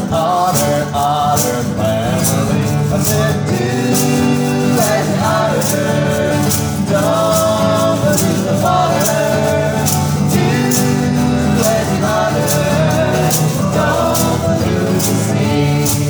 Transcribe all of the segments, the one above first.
otter, otter family. I said, do and otter, don't pollute the water. Do and otter, don't pollute the sea.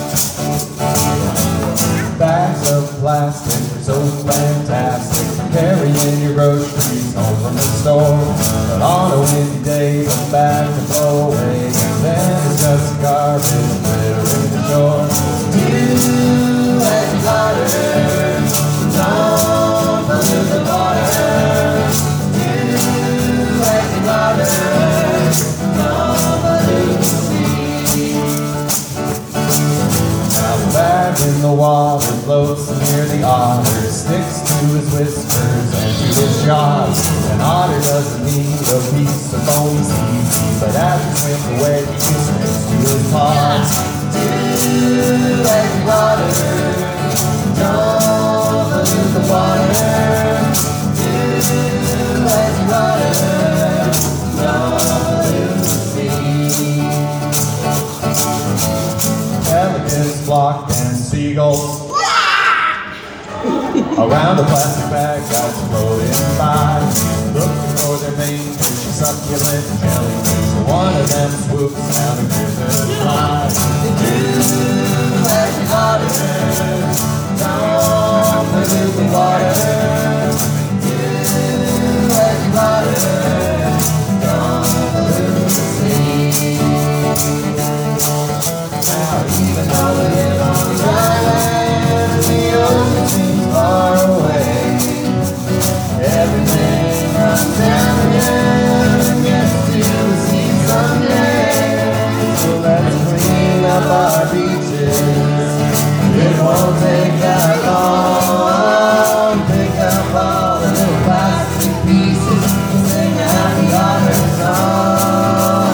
Bags of plastic are so fantastic for carrying your groceries home from the store. But on a windy day, the bag can blow away, and then it's just garbage littering the shore. You and water, don't pollute the water. You and water, don't pollute the sea. Now the bag in the water floats near the otter, sticks to his whiskers and to his jaws. An otter doesn't need a piece of foamy seaweed, but after swim away he swims to his paws. Do and water, don't pollute the water. Do and water, don't pollute the sea. Pelicans flock and seagulls around a plastic bag that's floating by, looking for their main fishy succulent jellyfish. One of them swoops down and gives it a try. Do and water, don't pollute the water. Do and water, don't pollute the sea. Now even though we live on dry land, the ocean seems far away. Everything runs down again and gets to the sea someday. So let's clean up our beaches. It won't take that long. Pick up all the little plastic pieces and sing out the otter song.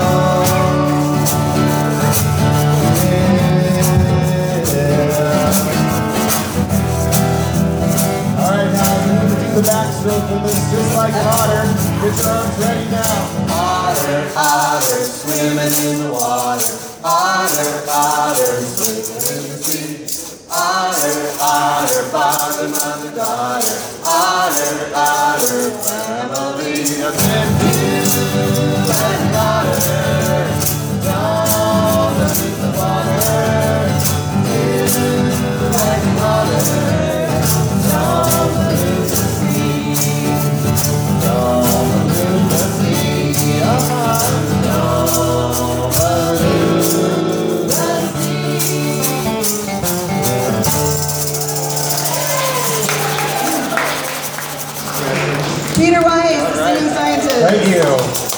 The backstroke for this, just like an otter. Get your arms ready now. Otter, otter, swimming in the water. Otter, otter, swimming in the sea. Otter, otter, father, mother, daughter. Otter, otter, family. I said, do and otter, don't pollute the water. Do and otter, don't pollute the sea. Don't pollute the sea. Don't pollute the sea. Peter Weiss, the singing scientist. Thank you.